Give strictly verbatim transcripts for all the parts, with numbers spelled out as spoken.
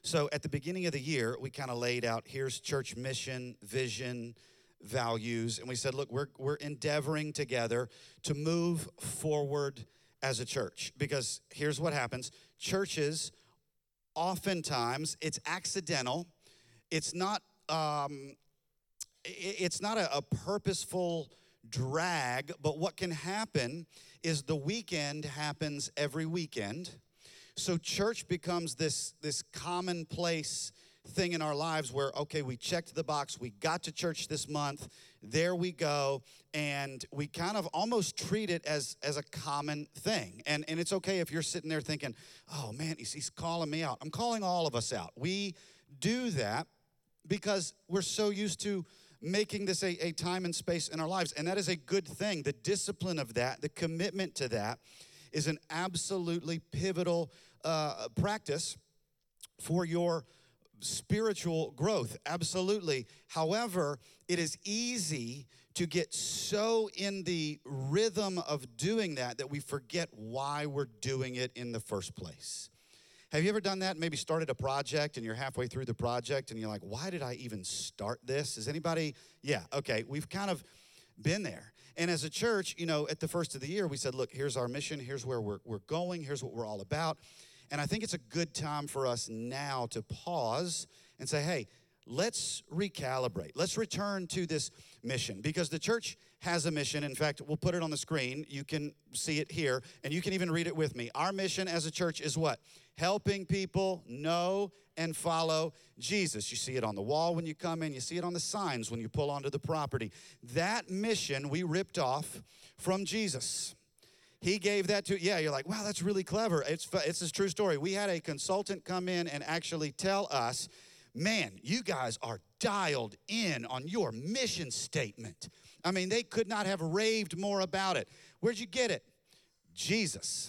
So at the beginning of the year, we kind of laid out, here's church mission, vision, values, and we said, look, we're we're endeavoring together to move forward as a church, because here's what happens. Churches, oftentimes, it's accidental. It's not um, it's not a, a purposeful drag, but what can happen is the weekend happens every weekend. So church becomes this, this commonplace thing in our lives where, okay, we checked the box, we got to church this month, there we go, and we kind of almost treat it as, as a common thing. And, and it's okay if you're sitting there thinking, oh man, he's, he's calling me out. I'm calling all of us out. We do that because we're so used to making this a, a time and space in our lives, and that is a good thing. The discipline of that, the commitment to that is an absolutely pivotal uh, practice for your spiritual growth, absolutely. However, it is easy to get so in the rhythm of doing that that we forget why we're doing it in the first place. Have you ever done that? Maybe started a project and you're halfway through the project and you're like, why did I even start this? Is anybody? Yeah, okay. We've kind of been there. And as a church, you know, at the first of the year, we said, look, here's our mission. Here's where we're, we're going. Here's what we're all about. And I think it's a good time for us now to pause and say, hey, let's recalibrate. Let's return to this mission, because the church has a mission. In fact, we'll put it on the screen. You can see it here, and you can even read it with me. Our mission as a church is what? Helping people know and follow Jesus. You see it on the wall when you come in. You see it on the signs when you pull onto the property. That mission we ripped off from Jesus. He gave that to, yeah, you're like, wow, that's really clever. It's, it's a true story. We had a consultant come in and actually tell us, man, you guys are dialed in on your mission statement. I mean, they could not have raved more about it. Where'd you get it? Jesus.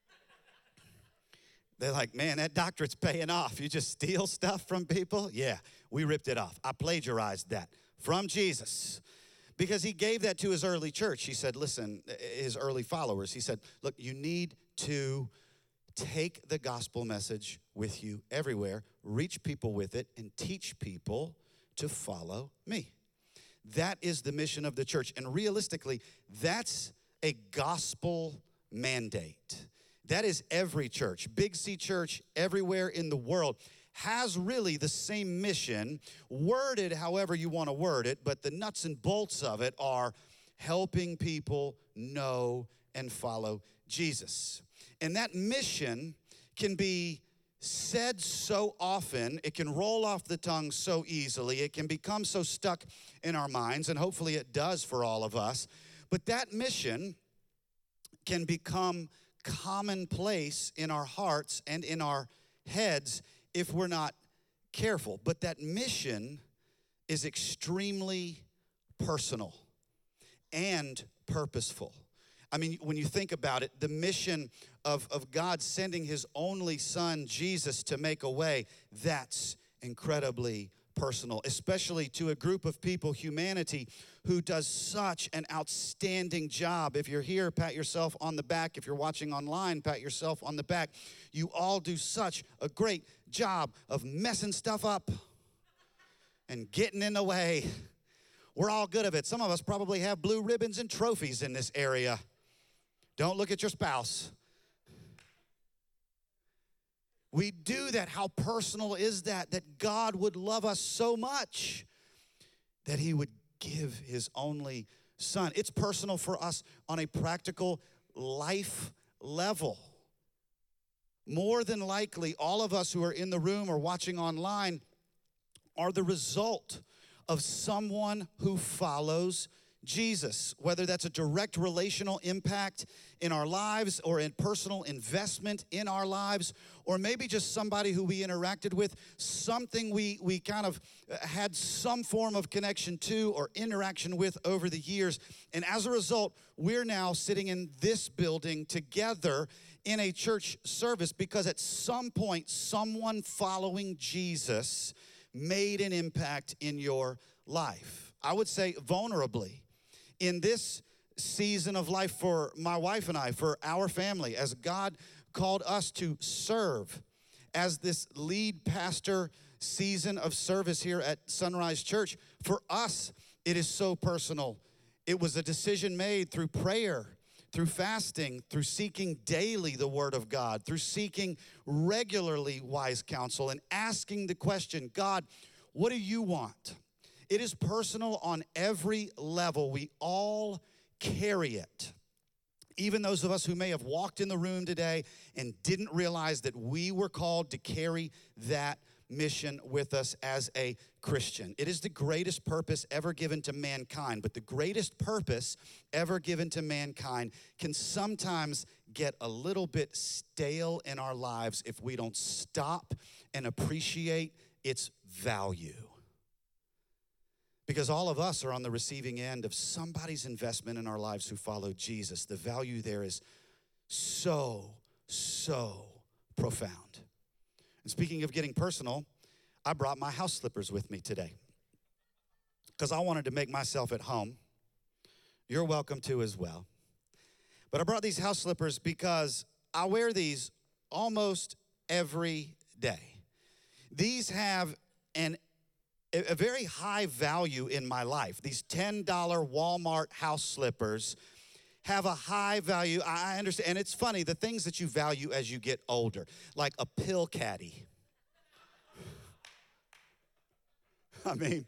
They're like, man, that doctorate's paying off. You just steal stuff from people? Yeah, we ripped it off. I plagiarized that from Jesus. Because he gave that to his early church. He said, listen, his early followers, he said, look, you need to take the gospel message with you everywhere, reach people with it, and teach people to follow me. That is the mission of the church. And realistically, that's a gospel mandate. That is every church. Big C Church everywhere in the world has really the same mission, worded however you want to word it, but the nuts and bolts of it are helping people know and follow Jesus. And that mission can be said so often, it can roll off the tongue so easily, it can become so stuck in our minds, and hopefully it does for all of us. But that mission can become commonplace in our hearts and in our heads if we're not careful. But that mission is extremely personal and purposeful. I mean, when you think about it, the mission of, of God sending his only son, Jesus, to make a way, that's incredibly personal, especially to a group of people, humanity, who does such an outstanding job. If you're here, pat yourself on the back. If you're watching online, pat yourself on the back. You all do such a great job of messing stuff up and getting in the way. We're all good at it. Some of us probably have blue ribbons and trophies in this area. Don't look at your spouse. We do that. How personal is that? That God would love us so much that he would give his only son. It's personal for us on a practical life level. More than likely, all of us who are in the room or watching online are the result of someone who follows Jesus, whether that's a direct relational impact in our lives or a personal investment in our lives, or maybe just somebody who we interacted with, something we, we kind of had some form of connection to or interaction with over the years. And as a result, we're now sitting in this building together in a church service because at some point, someone following Jesus made an impact in your life. I would say vulnerably. In this season of life for my wife and I, for our family, as God called us to serve as this lead pastor season of service here at Sunrise Church, for us, it is so personal. It was a decision made through prayer, through fasting, through seeking daily the Word of God, through seeking regularly wise counsel and asking the question, God, what do you want? It is personal on every level. We all carry it. Even those of us who may have walked in the room today and didn't realize that we were called to carry that mission with us as a Christian. It is the greatest purpose ever given to mankind, but the greatest purpose ever given to mankind can sometimes get a little bit stale in our lives if we don't stop and appreciate its value. Because all of us are on the receiving end of somebody's investment in our lives who follow Jesus. The value there is so, so profound. And speaking of getting personal, I brought my house slippers with me today because I wanted to make myself at home. You're welcome to as well. But I brought these house slippers because I wear these almost every day. These have an a very high value in my life. These ten dollar Walmart house slippers have a high value. I understand, and it's funny, the things that you value as you get older, like a pill caddy. I mean,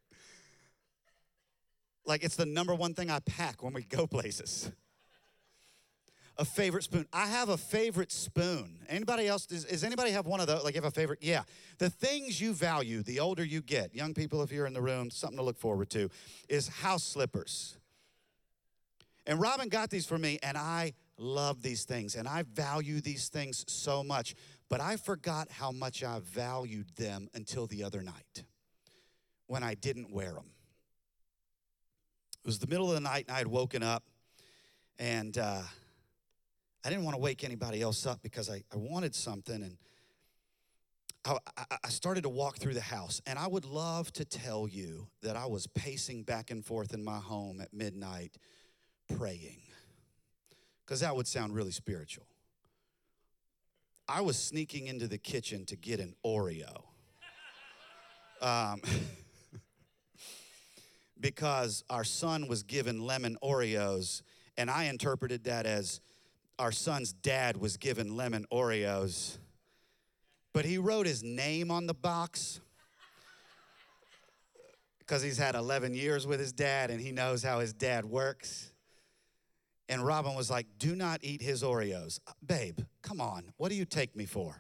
like it's the number one thing I pack when we go places. A favorite spoon. I have a favorite spoon. Anybody else, does, does anybody have one of those? Like you have a favorite? Yeah. The things you value, the older you get, young people, if you're in the room, something to look forward to, is house slippers. And Robin got these for me, and I love these things, and I value these things so much, but I forgot how much I valued them until the other night when I didn't wear them. It was the middle of the night, and I had woken up, and uh, I didn't want to wake anybody else up because I, I wanted something, and I, I, I started to walk through the house, and I would love to tell you that I was pacing back and forth in my home at midnight praying, because that would sound really spiritual. I was sneaking into the kitchen to get an Oreo. Um, because our son was given lemon Oreos, and I interpreted that as our son's dad was given lemon Oreos, but he wrote his name on the box because he's had eleven years with his dad and he knows how his dad works. And Robin was like, do not eat his Oreos. Babe, come on, what do you take me for?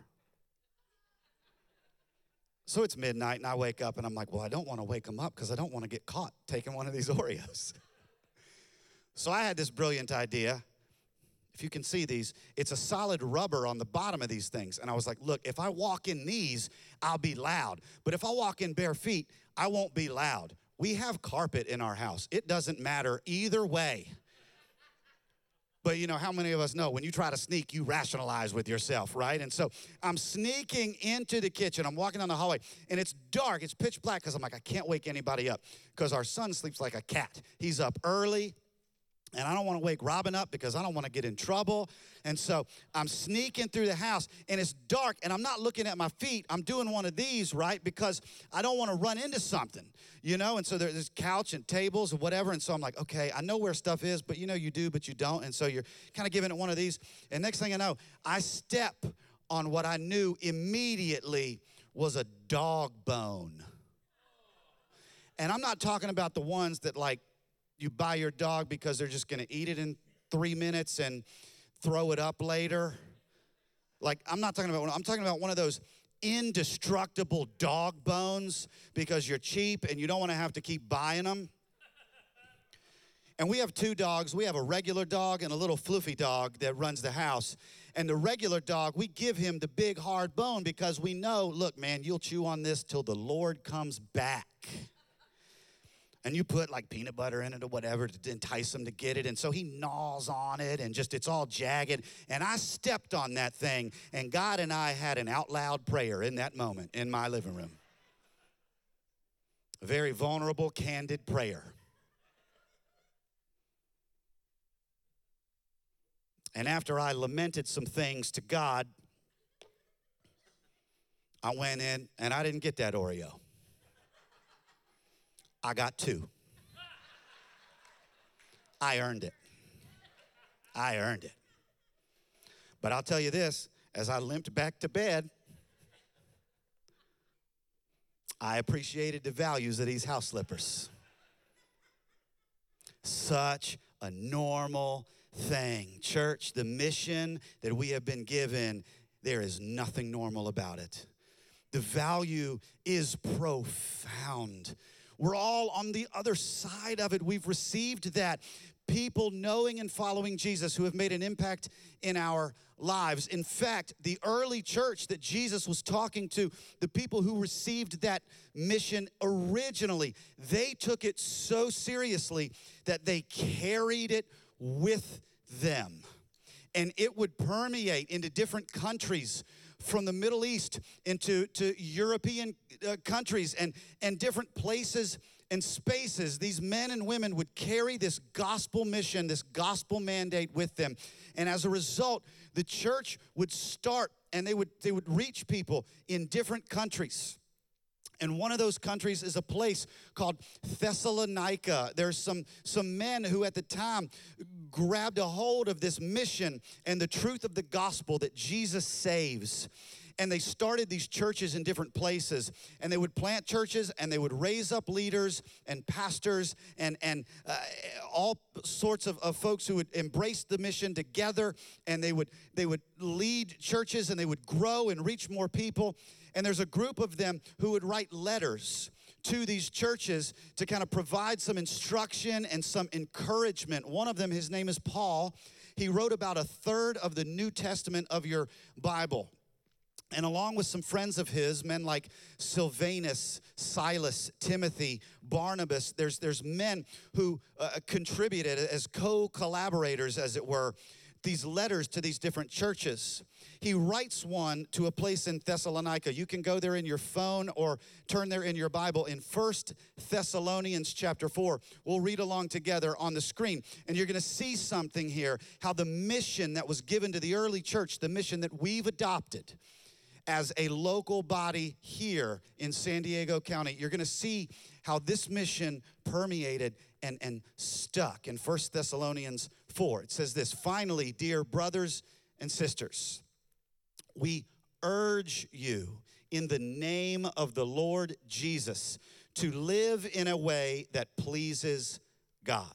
So it's midnight and I wake up and I'm like, well, I don't want to wake him up because I don't want to get caught taking one of these Oreos. So I had this brilliant idea. If you can see these, it's a solid rubber on the bottom of these things. And I was like, look, if I walk in these, I'll be loud. But if I walk in bare feet, I won't be loud. We have carpet in our house. It doesn't matter either way. But you know, how many of us know when you try to sneak, you rationalize with yourself, right? And so I'm sneaking into the kitchen. I'm walking down the hallway, and it's dark. It's pitch black because I'm like, I can't wake anybody up because our son sleeps like a cat. He's up early. And I don't want to wake Robin up because I don't want to get in trouble. And so I'm sneaking through the house, and it's dark, and I'm not looking at my feet. I'm doing one of these, right, because I don't want to run into something, you know? And so there's couch and tables and whatever. And so I'm like, okay, I know where stuff is, but you know you do, but you don't. And so you're kind of giving it one of these. And next thing I know, I step on what I knew immediately was a dog bone. And I'm not talking about the ones that, like, you buy your dog because they're just going to eat it in three minutes and throw it up later. Like, I'm not talking about, I'm talking about one of those indestructible dog bones because you're cheap and you don't want to have to keep buying them. And we have two dogs. We have a regular dog and a little floofy dog that runs the house. And the regular dog, we give him the big hard bone because we know, look, man, you'll chew on this till the Lord comes back. And you put like peanut butter in it or whatever to entice him to get it. And so he gnaws on it and just, it's all jagged. And I stepped on that thing, and God and I had an out loud prayer in that moment in my living room. A very vulnerable, candid prayer. And after I lamented some things to God, I went in and I didn't get that Oreo. I got two. I earned it. I earned it. But I'll tell you this, as I limped back to bed, I appreciated the values of these house slippers. Such a normal thing. Church, the mission that we have been given, there is nothing normal about it. The value is profound. We're all on the other side of it. We've received that. People knowing and following Jesus who have made an impact in our lives. In fact, the early church that Jesus was talking to, the people who received that mission originally, they took it so seriously that they carried it with them. And it would permeate into different countries, from the Middle East into to European uh, countries and, and different places and spaces. These men and women would carry this gospel mission, this gospel mandate with them. And as a result, the church would start and they would they would reach people in different countries. And one of those countries is a place called Thessalonica. There's some, some men who at the time grabbed a hold of this mission and the truth of the gospel that Jesus saves. And they started these churches in different places. And they would plant churches and they would raise up leaders and pastors and, and uh, all sorts of, of folks who would embrace the mission together. And they would, they would lead churches and they would grow and reach more people. And there's a group of them who would write letters to these churches to kind of provide some instruction and some encouragement. One of them, his name is Paul. He wrote about a third of the New Testament of your Bible. And along with some friends of his, men like Silvanus, Silas, Timothy, Barnabas, there's, there's men who uh, contributed as co-collaborators, as it were, these letters to these different churches. He writes one to a place in Thessalonica. You can go there in your phone or turn there in your Bible in First Thessalonians chapter four. We'll read along together on the screen. And you're going to see something here, how the mission that was given to the early church, the mission that we've adopted as a local body here in San Diego County, you're going to see how this mission permeated and, and stuck in First Thessalonians four. It says this: finally, dear brothers and sisters, we urge you in the name of the Lord Jesus to live in a way that pleases God.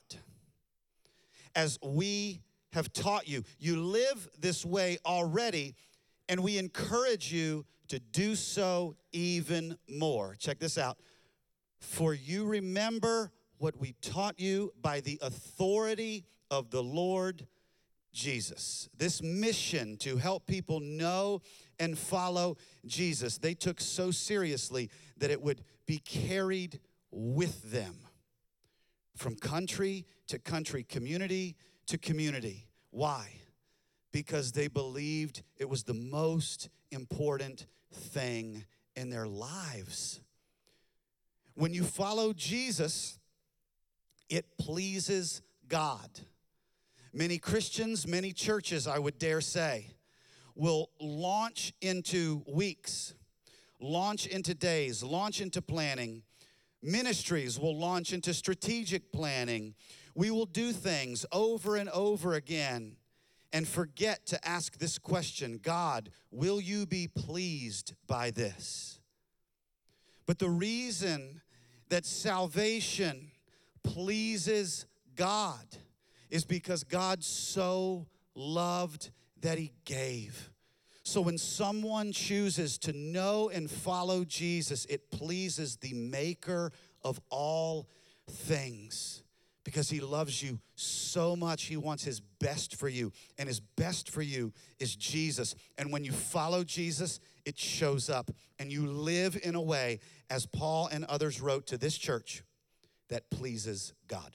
As we have taught you, you live this way already, and we encourage you to do so even more. Check this out. For you remember what we taught you by the authority of the Lord Jesus. This mission to help people know and follow Jesus, they took so seriously that it would be carried with them from country to country, community to community. Why? Because they believed it was the most important thing in their lives. When you follow Jesus, it pleases God. Many Christians, many churches, I would dare say, will launch into weeks, launch into days, launch into planning. Ministries will launch into strategic planning. We will do things over and over again and forget to ask this question: God, will you be pleased by this? But the reason that salvation pleases God is because God so loved that he gave. So when someone chooses to know and follow Jesus, it pleases the maker of all things, because he loves you so much. He wants his best for you, and his best for you is Jesus. And when you follow Jesus, it shows up, and you live in a way, as Paul and others wrote to this church, that pleases God.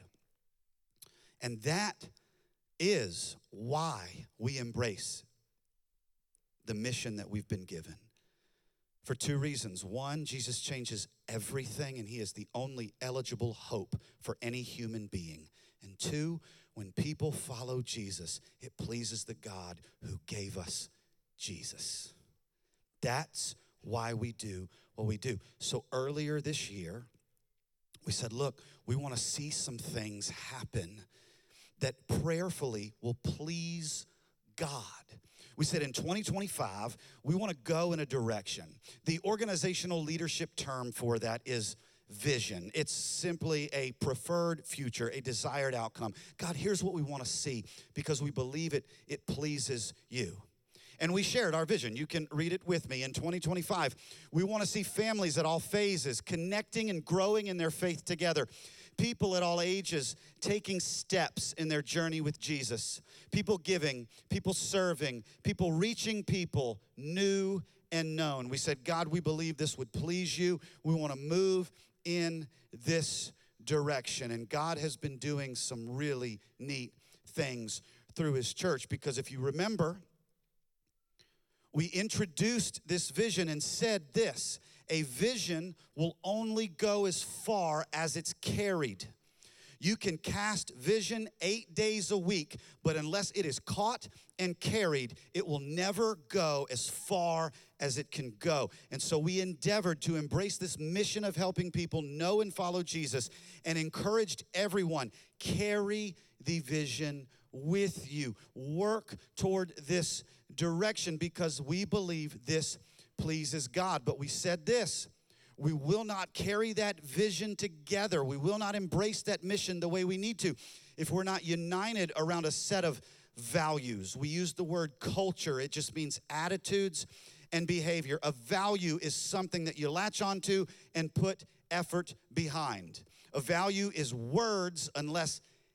And that is why we embrace the mission that we've been given. For two reasons. One, Jesus changes everything, and he is the only eligible hope for any human being. And two, when people follow Jesus, it pleases the God who gave us Jesus. That's why we do what we do. So earlier this year, we said, look, we want to see some things happen that prayerfully will please God. We said in twenty twenty-five, we want to go in a direction. The organizational leadership term for that is vision. It's simply a preferred future, a desired outcome. God, here's what we want to see because we believe it, it pleases you. And we shared our vision. You can read it with me. In twenty twenty-five, we want to see families at all phases connecting and growing in their faith together. People at all ages taking steps in their journey with Jesus. People giving, people serving, people reaching people new and known. We said, God, we believe this would please you. We want to move in this direction. And God has been doing some really neat things through his church, because if you remember, we introduced this vision and said this: a vision will only go as far as it's carried. You can cast vision eight days a week, but unless it is caught and carried, it will never go as far as it can go. And so we endeavored to embrace this mission of helping people know and follow Jesus, and encouraged everyone, carry the vision with you. Work toward this direction because we believe this pleases God. But we said this: we will not carry that vision together. We will not embrace that mission the way we need to if we're not united around a set of values. We use the word culture. It just means attitudes and behavior. A value is something that you latch onto and put effort behind. A value is words unless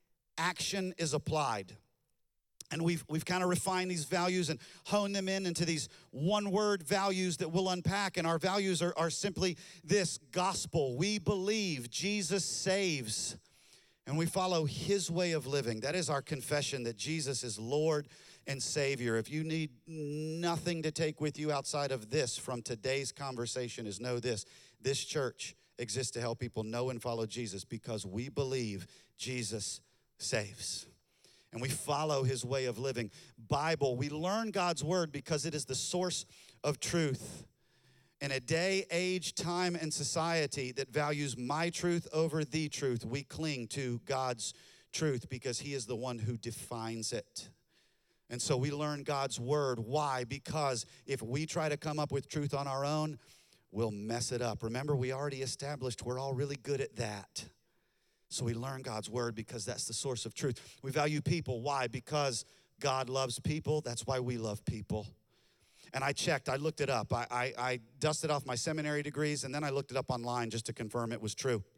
action is applied. And we've we've kind of refined these values and honed them in into these one-word values that we'll unpack. And our values are, are simply this: gospel. We believe Jesus saves, and we follow his way of living. That is our confession, that Jesus is Lord and Savior. If you need nothing to take with you outside of this from today's conversation, is know this: this church exists to help people know and follow Jesus because we believe Jesus saves. And we follow his way of living. Bible, we learn God's word because it is the source of truth. In a day, age, time, and society that values my truth over the truth, we cling to God's truth because he is the one who defines it. And so we learn God's word. Why? Because if we try to come up with truth on our own, we'll mess it up. Remember, we already established we're all really good at that. So we learn God's word because that's the source of truth. We value people. Why? Because God loves people. That's why we love people. And I checked. I looked it up. I, I, I dusted off my seminary degrees, and then I looked it up online just to confirm it was true.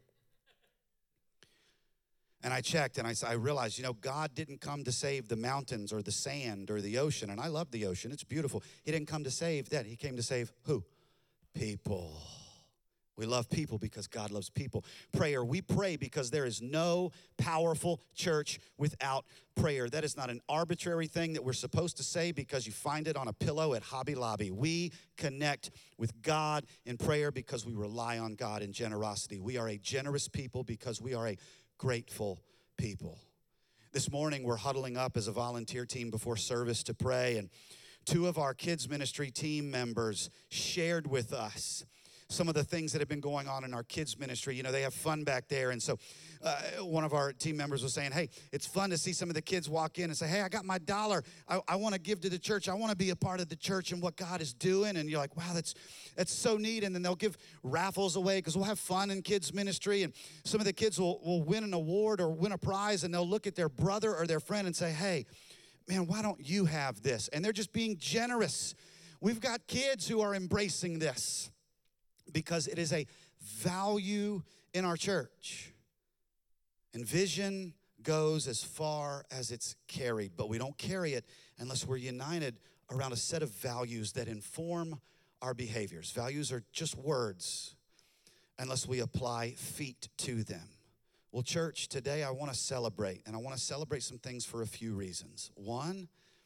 And I checked, and I, I realized, you know, God didn't come to save the mountains or the sand or the ocean. And I love the ocean. It's beautiful. He didn't come to save that. He came to save who? People. We love people because God loves people. Prayer, we pray because there is no powerful church without prayer. That is not an arbitrary thing that we're supposed to say because you find it on a pillow at Hobby Lobby. We connect with God in prayer because we rely on God in generosity. We are a generous people because we are a grateful people. This morning, we're huddling up as a volunteer team before service to pray, and two of our kids ministry team members shared with us some of the things that have been going on in our kids ministry. You know, they have fun back there. And so uh, one of our team members was saying, hey, it's fun to see some of the kids walk in and say, hey, I got my dollar. I, I want to give to the church. I want to be a part of the church and what God is doing. And you're like, wow, that's that's so neat. And then they'll give raffles away because we'll have fun in kids ministry. And some of the kids will, will win an award or win a prize, and they'll look at their brother or their friend and say, hey, man, why don't you have this? And they're just being generous. We've got kids who are embracing this because it is a value in our church. And vision goes as far as it's carried, but we don't carry it unless we're united around a set of values that inform our behaviors. Values are just words unless we apply feet to them. Well, church, today I want to celebrate, and I want to celebrate some things for a few reasons. One,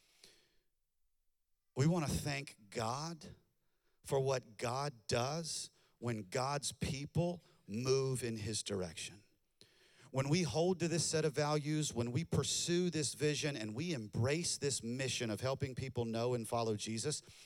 we want to thank God for what God does when God's people move in his direction. When we hold to this set of values, when we pursue this vision and we embrace this mission of helping people know and follow Jesus,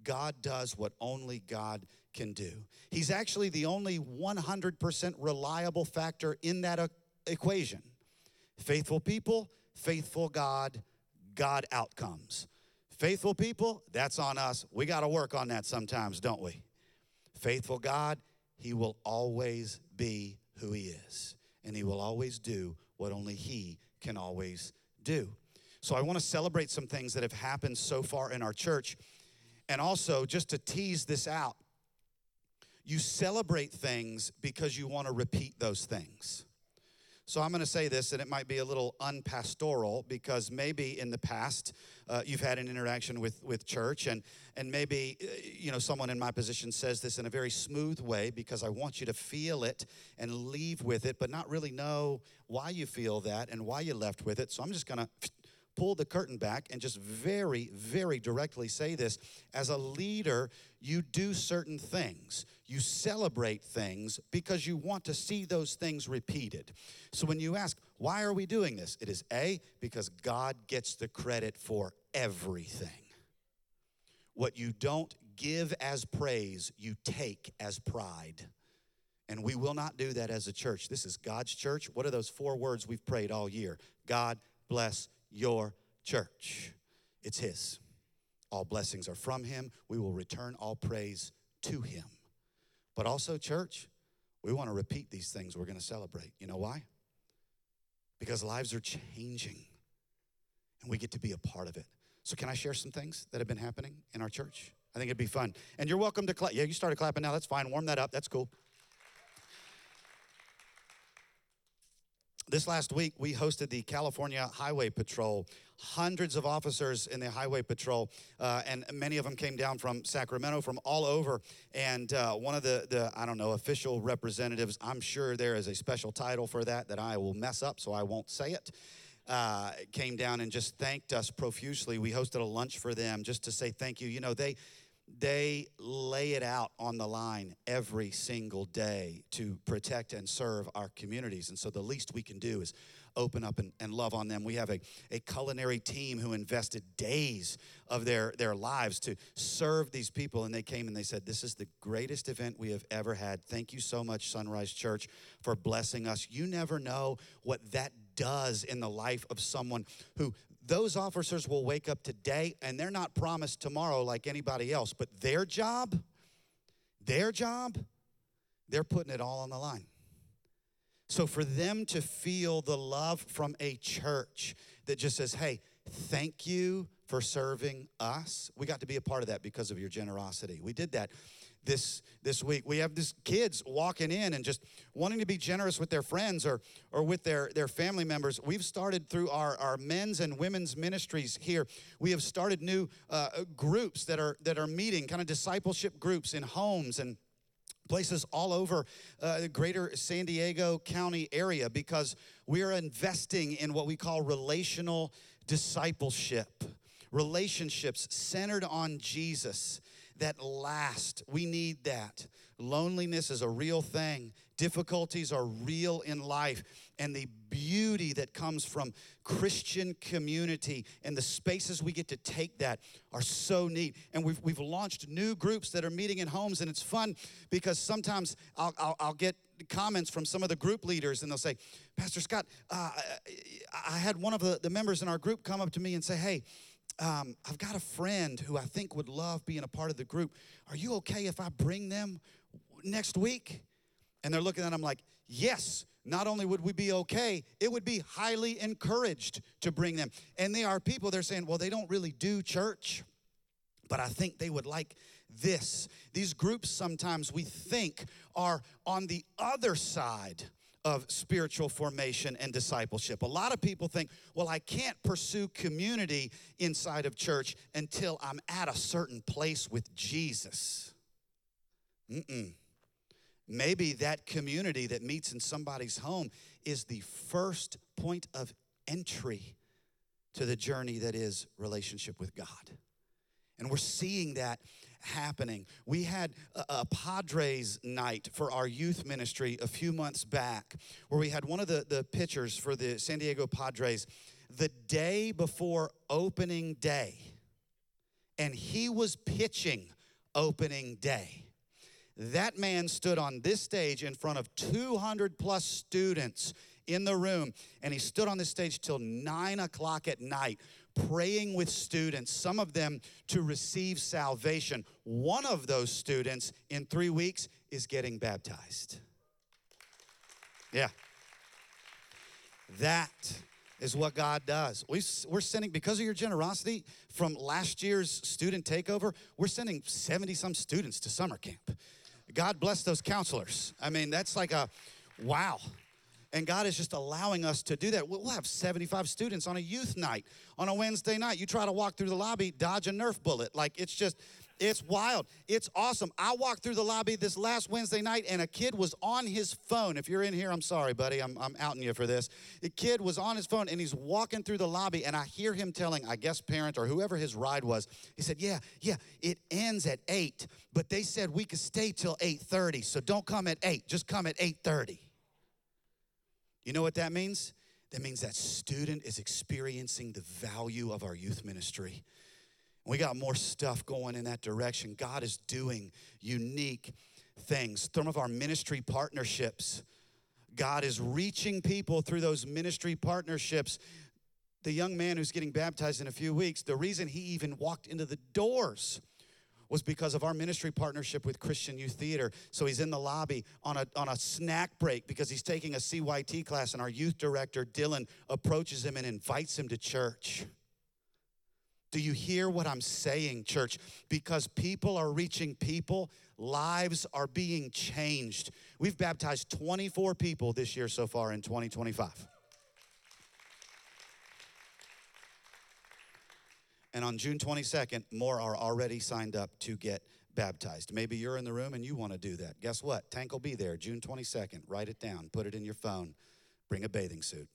God does what only God can do. He's actually the only one hundred percent reliable factor in that uh, equation. Faithful people, faithful God, God outcomes. Faithful people, that's on us. We got to work on that sometimes, don't we? Faithful God, he will always be who he is. And he will always do what only he can always do. So I want to celebrate some things that have happened so far in our church. And also, just to tease this out, you celebrate things because you want to repeat those things. So I'm going to say this, and it might be a little unpastoral, because maybe in the past uh, you've had an interaction with, with church, and, and maybe uh, you know someone in my position says this in a very smooth way because I want you to feel it and leave with it, but not really know why you feel that and why you left with it. So I'm just going to pull the curtain back and just very, very directly say this. As a leader, you do certain things. You celebrate things because you want to see those things repeated. So when you ask, why are we doing this? It is A, because God gets the credit for everything. What you don't give as praise, you take as pride. And we will not do that as a church. This is God's church. What are those four words we've prayed all year? God bless your church. It's his. All blessings are from him. We will return all praise to him. But also, church, we want to repeat these things we're going to celebrate. You know why? Because lives are changing, and we get to be a part of it. So can I share some things that have been happening in our church? I think it'd be fun. And you're welcome to clap. Yeah, you started clapping now. That's fine. Warm that up. That's cool. This last week, we hosted the California Highway Patrol. Hundreds of officers in the Highway Patrol, uh, and many of them came down from Sacramento, from all over. And uh, one of the, the, I don't know, official representatives, I'm sure there is a special title for that that I will mess up, so I won't say it, uh, came down and just thanked us profusely. We hosted a lunch for them just to say thank you. You know, they... They lay it out on the line every single day to protect and serve our communities. And so the least we can do is open up and, and love on them. We have a, a culinary team who invested days of their, their lives to serve these people. And they came and they said, this is the greatest event we have ever had. Thank you so much, Sunrise Church, for blessing us. You never know what that does in the life of someone who... Those officers will wake up today, and they're not promised tomorrow like anybody else. But their job, their job, they're putting it all on the line. So for them to feel the love from a church that just says, hey, thank you for serving us. We got to be a part of that because of your generosity. We did that this this week. We have these kids walking in and just wanting to be generous with their friends or or with their, their family members. We've started through our, our men's and women's ministries here. We have started new uh, groups that are that are meeting, kind of discipleship groups in homes and places all over uh, the greater San Diego County area, because we are investing in what we call relational discipleship. Relationships centered on Jesus that last. We need that. Loneliness is a real thing. Difficulties are real in life. And the beauty that comes from Christian community and the spaces we get to take that are so neat. And we've, we've launched new groups that are meeting in homes, and it's fun because sometimes I'll, I'll, I'll get comments from some of the group leaders, and they'll say, Pastor Scott, uh, I had one of the, the members in our group come up to me and say, hey, Um, I've got a friend who I think would love being a part of the group. Are you okay if I bring them next week? And they're looking at them like, yes, not only would we be okay, it would be highly encouraged to bring them. And they are people, they're saying, well, they don't really do church, but I think they would like this. These groups sometimes we think are on the other side of spiritual formation and discipleship. A lot of people think, well, I can't pursue community inside of church until I'm at a certain place with Jesus. Mm-mm. Maybe that community that meets in somebody's home is the first point of entry to the journey that is relationship with God. And we're seeing that happening. We had a, a Padres night for our youth ministry a few months back, where we had one of the, the pitchers for the San Diego Padres the day before opening day. And he was pitching opening day. That man stood on this stage in front of two hundred plus students in the room, and he stood on this stage till nine o'clock at night, praying with students, some of them to receive salvation. One of those students in three weeks is getting baptized. Yeah. That is what God does. We, we're sending, because of your generosity from last year's student takeover, we're sending seventy-some students to summer camp. God bless those counselors. I mean, that's like a, wow. And God is just allowing us to do that. We'll have seventy-five students on a youth night on a Wednesday night. You try to walk through the lobby, dodge a Nerf bullet. Like, it's just, it's wild. It's awesome. I walked through the lobby this last Wednesday night, and a kid was on his phone. If you're in here, I'm sorry, buddy. I'm, I'm outing you for this. The kid was on his phone, and he's walking through the lobby, and I hear him telling, I guess, parent or whoever his ride was, he said, yeah, yeah, it ends at eight, but they said we could stay till eight thirty, so don't come at eight. Just come at eight thirty. You know what that means? That means that student is experiencing the value of our youth ministry. We got more stuff going in that direction. God is doing unique things. Some of our ministry partnerships, God is reaching people through those ministry partnerships. The young man who's getting baptized in a few weeks, the reason he even walked into the doors was because of our ministry partnership with Christian Youth Theater. So he's in the lobby on a, on a snack break because he's taking a C Y T class, and our youth director, Dylan, approaches him and invites him to church. Do you hear what I'm saying, church? Because people are reaching people, lives are being changed. We've baptized twenty-four people this year so far in twenty twenty-five. And on June twenty-second, more are already signed up to get baptized. Maybe you're in the room and you want to do that. Guess what? Tank will be there June twenty-second. Write it down. Put it in your phone. Bring a bathing suit.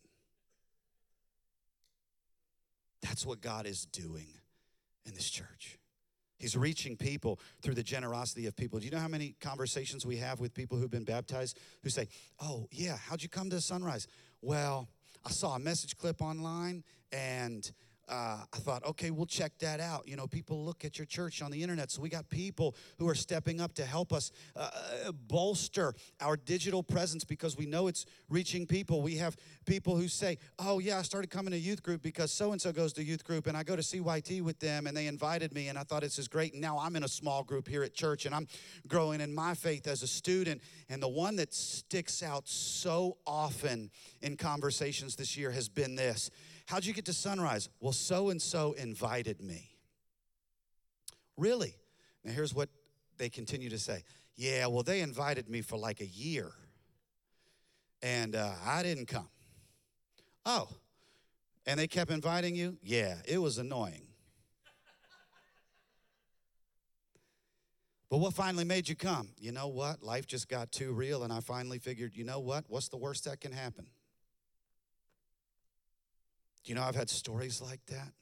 That's what God is doing in this church. He's reaching people through the generosity of people. Do you know how many conversations we have with people who've been baptized who say, oh, yeah, how'd you come to Sunrise? Well, I saw a message clip online, and Uh, I thought, okay, we'll check that out. You know, people look at your church on the internet, so we got people who are stepping up to help us uh, bolster our digital presence because we know it's reaching people. We have people who say, oh, yeah, I started coming to youth group because so-and-so goes to youth group, and I go to C Y T with them, and they invited me, and I thought this is great, and now I'm in a small group here at church, and I'm growing in my faith as a student. And the one that sticks out so often in conversations this year has been this. How'd you get to Sunrise? Well, so-and-so invited me. Really? Now, here's what they continue to say. Yeah, well, they invited me for like a year, and uh, I didn't come. Oh, and they kept inviting you? Yeah, it was annoying. But what finally made you come? You know what? Life just got too real, and I finally figured, you know what? What's the worst that can happen? Do you know I've had stories like that?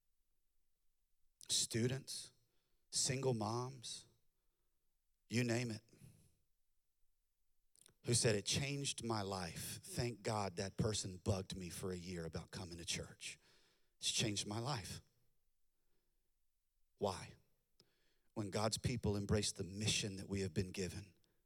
Students, single moms, you name it, who said, it changed my life. Thank God that person bugged me for a year about coming to church. It's changed my life. Why? When God's people embrace the mission that we have been given,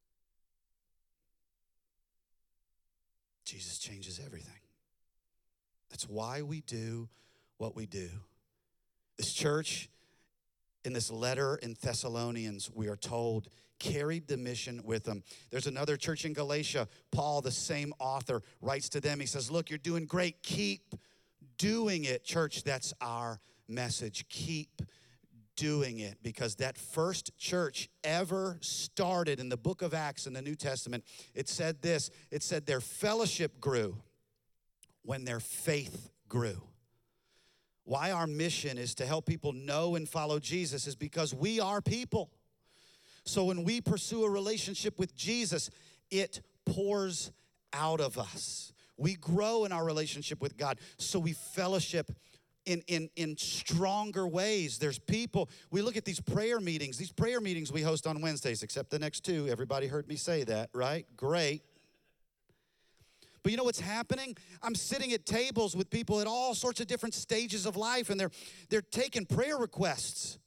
Jesus changes everything. That's why we do what we do. This church, in this letter in Thessalonians, we are told, carried the mission with them. There's another church in Galatia. Paul, the same author, writes to them. He says, look, you're doing great. Keep doing it. Church, that's our message. Keep doing it, because that first church ever started in the book of Acts in the New Testament. It said this. It said their fellowship grew when their faith grew. Why our mission is to help people know and follow Jesus is because we are people. So when we pursue a relationship with Jesus, it pours out of us. We grow in our relationship with God, so we fellowship in, in, in stronger ways. There's people, we look at these prayer meetings, these prayer meetings we host on Wednesdays, except the next two. Everybody heard me say that, right? Great. But you know what's happening? I'm sitting at tables with people at all sorts of different stages of life, and they're they're taking prayer requests.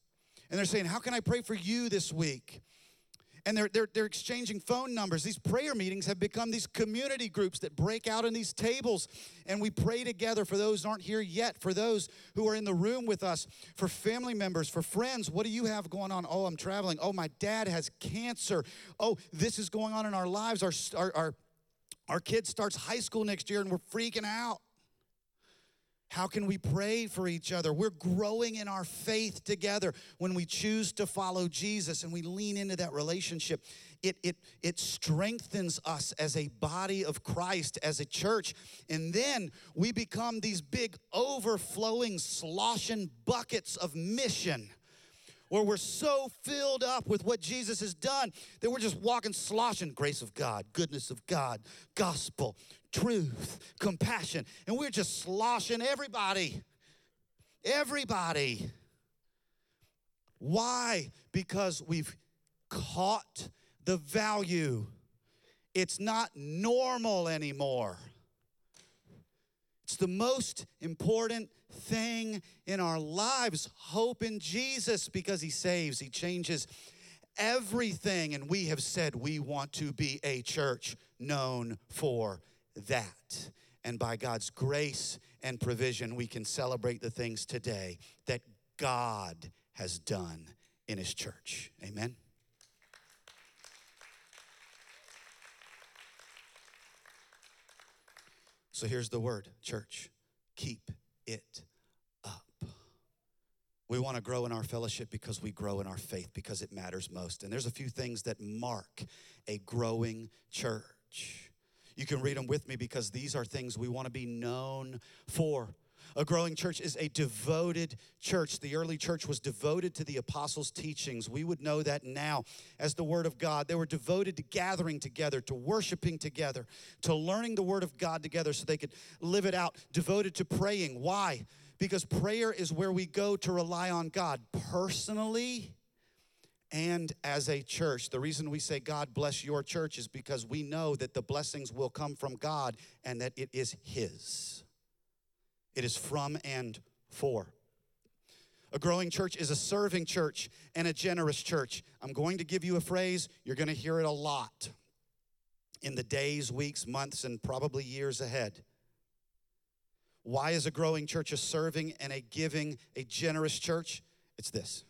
And they're saying, how can I pray for you this week? And they're, they're, they're exchanging phone numbers. These prayer meetings have become these community groups that break out in these tables, and we pray together for those who aren't here yet, for those who are in the room with us, for family members, for friends. What do you have going on? Oh, I'm traveling. Oh, my dad has cancer. Oh, this is going on in our lives. Our, our, our, our kid starts high school next year, and we're freaking out. How can we pray for each other? We're growing in our faith together when we choose to follow Jesus and we lean into that relationship. It, it, it strengthens us as a body of Christ, as a church. And then we become these big overflowing, sloshing buckets of mission, where we're so filled up with what Jesus has done that we're just walking sloshing. Grace of God, goodness of God, gospel, truth, compassion. And we're just sloshing everybody. Everybody. Why? Because we've caught the value. It's not normal anymore. It's the most important thing in our lives. Hope in Jesus, because he saves, he changes everything. And we have said we want to be a church known for that. And by God's grace and provision, we can celebrate the things today that God has done in his church. Amen. So here's the word, church. Keep it up. We want to grow in our fellowship because we grow in our faith, because it matters most. And there's a few things that mark a growing church. You can read them with me, because these are things we want to be known for. A growing church is a devoted church. The early church was devoted to the apostles' teachings. We would know that now as the word of God. They were devoted to gathering together, to worshiping together, to learning the word of God together so they could live it out. Devoted to praying. Why? Because prayer is where we go to rely on God personally and as a church. The reason we say God bless your church is because we know that the blessings will come from God and that it is his. It is from and for. A growing church is a serving church and a generous church. I'm going to give you a phrase. You're going to hear it a lot in the days, weeks, months, and probably years ahead. Why is a growing church a serving and a giving, a generous church? It's this.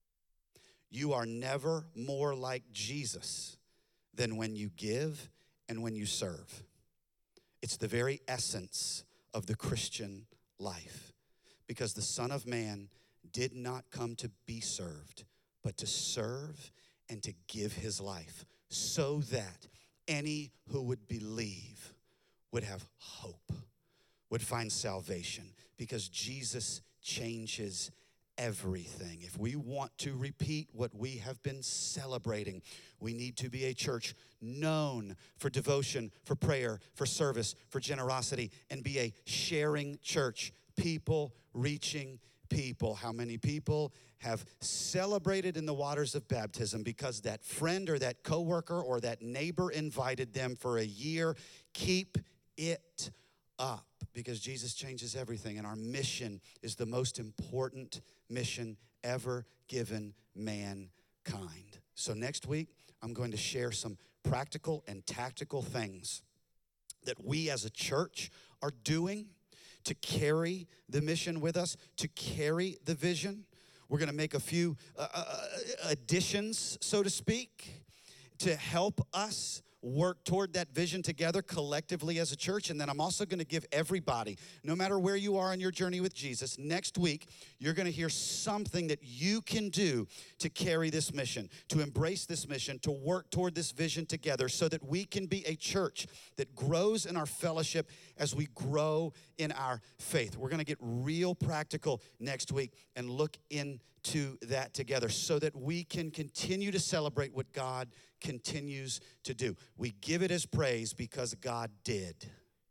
You are never more like Jesus than when you give and when you serve. It's the very essence of the Christian life, because the Son of Man did not come to be served, but to serve and to give his life so that any who would believe would have hope, would find salvation, because Jesus changes everything. If we want to repeat what we have been celebrating, we need to be a church known for devotion, for prayer, for service, for generosity, and be a sharing church. People reaching people. How many people have celebrated in the waters of baptism because that friend or that coworker or that neighbor invited them for a year? Keep it up, because Jesus changes everything, and our mission is the most important mission ever given mankind. So next week, I'm going to share some practical and tactical things that we as a church are doing to carry the mission with us, to carry the vision. We're going to make a few uh, additions, so to speak, to help us work toward that vision together collectively as a church. And then I'm also going to give everybody, no matter where you are on your journey with Jesus, next week, you're going to hear something that you can do to carry this mission, to embrace this mission, to work toward this vision together so that we can be a church that grows in our fellowship as we grow in our faith. We're going to get real practical next week and look into that together so that we can continue to celebrate what God continues to do. We give it as praise because God did.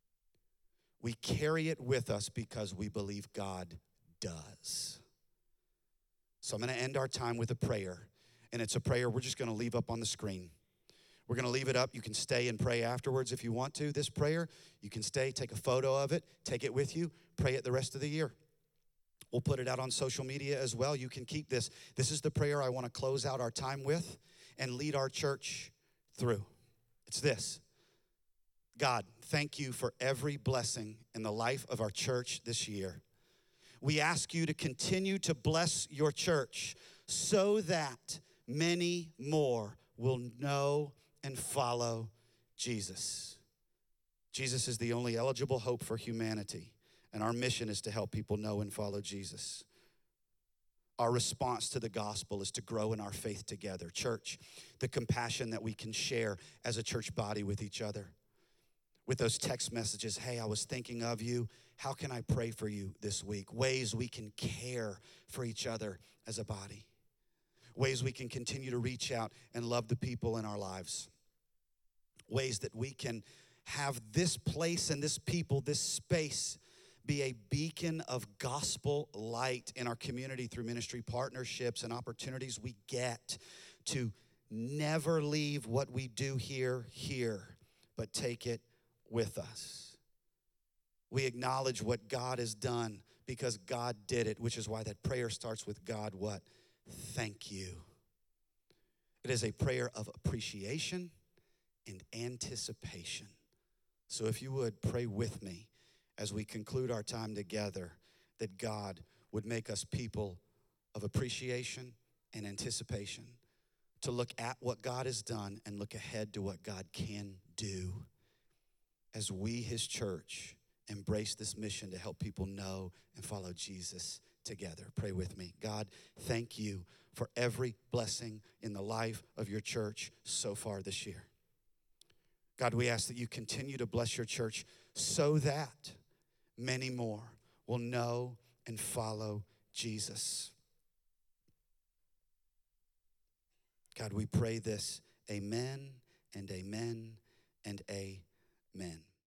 We carry it with us because we believe God does. So I'm going to end our time with a prayer, and it's a prayer we're just going to leave up on the screen. We're going to leave it up. You can stay and pray afterwards if you want to. This prayer, you can stay, take a photo of it, take it with you, pray it the rest of the year. We'll put it out on social media as well. You can keep this. This is the prayer I want to close out our time with and lead our church through. It's this. God, thank you for every blessing in the life of our church this year. We ask you to continue to bless your church so that many more will know and follow Jesus. Jesus is the only eligible hope for humanity, and our mission is to help people know and follow Jesus. Our response to the gospel is to grow in our faith together. Church, the compassion that we can share as a church body with each other. With those text messages, hey, I was thinking of you. How can I pray for you this week? Ways we can care for each other as a body. Ways we can continue to reach out and love the people in our lives. Ways that we can have this place and this people, this space, be a beacon of gospel light in our community through ministry partnerships and opportunities we get to never leave what we do here, here, but take it with us. We acknowledge what God has done because God did it, which is why that prayer starts with God, what? Thank you. It is a prayer of appreciation and anticipation. So if you would pray with me as we conclude our time together, that God would make us people of appreciation and anticipation, to look at what God has done and look ahead to what God can do as we, his church, embrace this mission to help people know and follow Jesus together. Pray with me. God, thank you for every blessing in the life of your church so far this year. God, we ask that you continue to bless your church so that many more will know and follow Jesus. God, we pray this. Amen and amen and amen.